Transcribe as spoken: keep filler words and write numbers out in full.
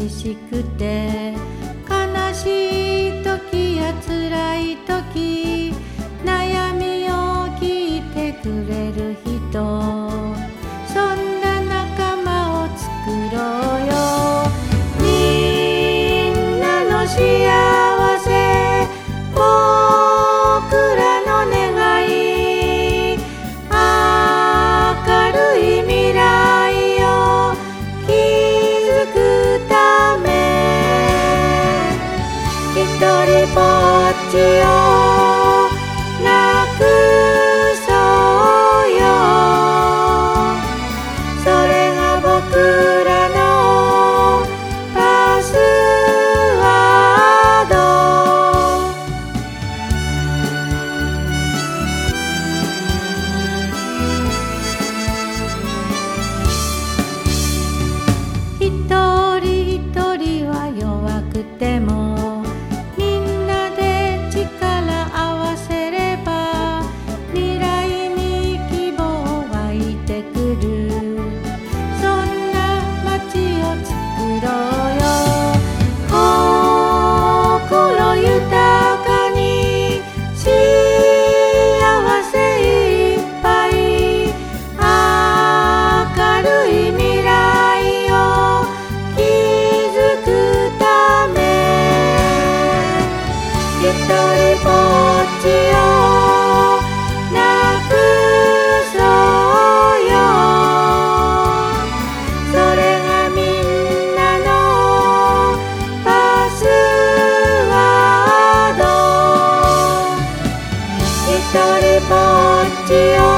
寂しくて悲しい時や辛い時悩みを聞いてくれる人、そんな仲間を作ろうよ。みんなの幸せ僕らの願い、明るい未来を築くため、ひとりぼっちをなくそうよ。それが僕らのパスワード。一人一人は弱くてもみんなで力合わせれば未来に希望湧いてくる。そんな街を作ろうよ。心豊かに幸せいっぱい、明るい未来を築くため、ひとりぼっちをなくそうよ。それがみんなのパスワード。ひとりぼっちを